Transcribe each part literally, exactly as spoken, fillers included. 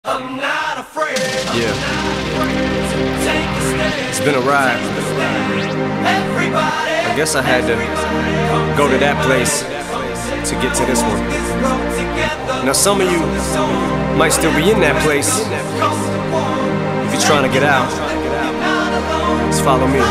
I'm not afraid. Yeah. Take a stand. It's been a ride. Everybody. I guess I had to go to that place to get to this one. Now some of you might still be in that place. If you're trying to get out, just follow me.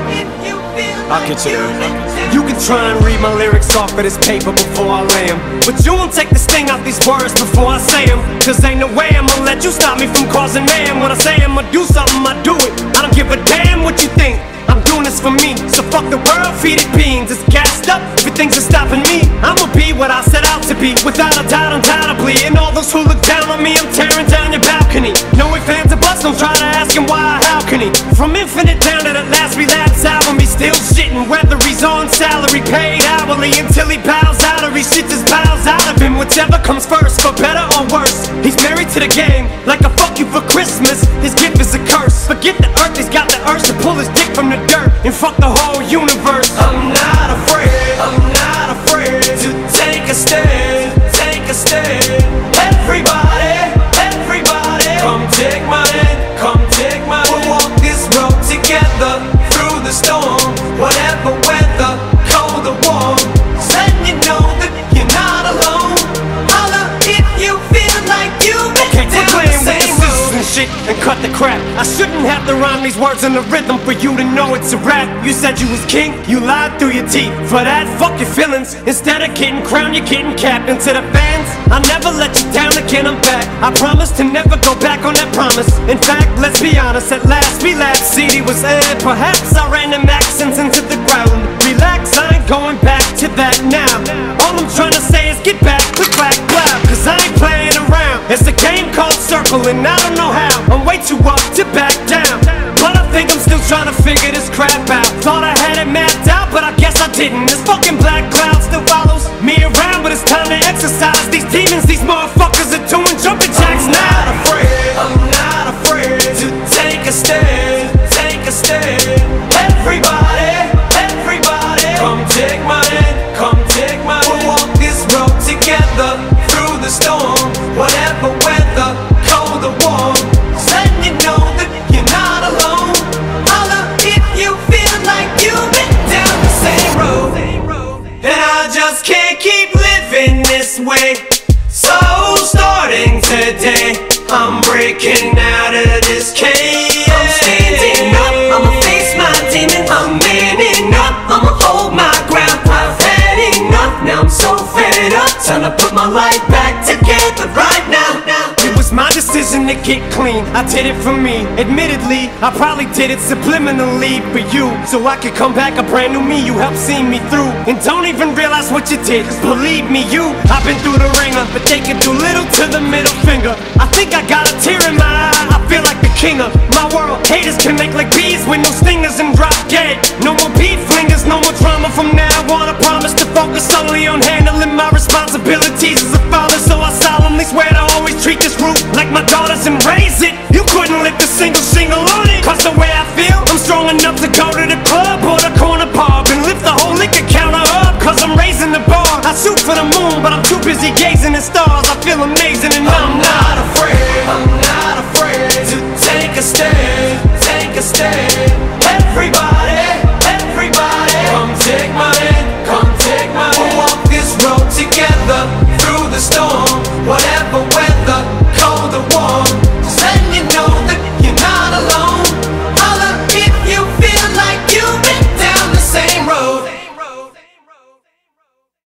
I'll get you there. You can try and read my lyrics off of this paper before I lay 'em, but you won't take the sting out these words before I say 'em. Cause ain't no way I'ma let you stop me from causing mayhem. When I say I'ma do something, I do it. I don't give a damn what you think. I'm doing this for me, so fuck the world, feed it beans. It's gassed up, everything's just stopping me. I'ma be what I set out to be, without a doubt, undoubtedly. And all those who look down on me, I'm tearing down your balcony. No ifs, ands, or buts, don't try to ask him why or how can he. From Infinite down to the last relapse album, he's still shitting. Whether he's on salary, paid hourly, until he bows out or he shits his bowels out of him. Whichever comes first, for better or worse. He's married to the game, like a fuck you for Christmas. His gift is a curse. Forget the earth, he's got the urge to pull his dick from the dirt and fuck the whole universe. I'm not afraid, I'm not afraid to take a stand, take a stand. Everybody, everybody, come take my hand, come take my hand. We'll walk this road together through the storm, whatever weather, cold or warm. So you know that you're not alone. Holla if you feel like you've been Okay, down quit playing the with the same scissors road. and shit and cut the crap. I shouldn't have to rhyme these words in the rhythm for you to know it's a rap. You said you was king, you lied through your teeth. For that, fuck your feelings. Instead of getting crowned, you're getting capped. And to the fans, I'll never let you down again, I'm back. I promise to never go back on that promise. In fact, let's be honest, at last we laughed. C D was aired, perhaps I ran them accents into the ground. Relax, I ain't going back to that now. All I'm trying to say is get back, click, clack, clap. Cause I ain't playing around. It's a game called Circle and I don't know how. I'm way too up to back down, but I think I'm still trying to figure this crap out. Thought I had it mapped out, but I guess I didn't. This fucking black cloud still follows me around, but it's time to exercise these demons. These motherfuckers are doing jumping jacks now. I'm not afraid, I'm not afraid to take a stand, take a stand. Everybody, everybody, come take my hand, come take my hand. We'll walk this road together through the storm, whatever weather, cold or warm. So you know that you're not alone. Holla if you feel like you've been down the same road. And I just can't keep living this way. So starting today, I'm breaking out of this cage. I'm standing up, I'ma face my demon. I'm manning up, I'ma hold my ground. I've had enough, now I'm so fed up. Time to put my life back together right now, now. It was my decision to get clean, I did it for me. Admittedly, I probably did it subliminally for you, so I could come back a brand new me. You helped see me through, and don't even realize what you did. Cause believe me, you, I've been through the ringer, but they can do little to the middle finger. I think I got a tear in my eye, I feel like the king of my world. Haters can make like bees with no stingers and drop dead. No more beef flingers, no more drama from now on. I promise to focus solely on handling my responsibilities as a father. So I solemnly swear to always treat this group like my daughters and raise it. You couldn't lift a single shingle on it. Cause the way I feel, I'm strong enough to go to the club or the corner pub and lift the whole liquor counter up. Cause I'm raising the bar. I shoot for the moon, but I'm too busy gazing at stars. I feel amazing and I'm I'm not afraid,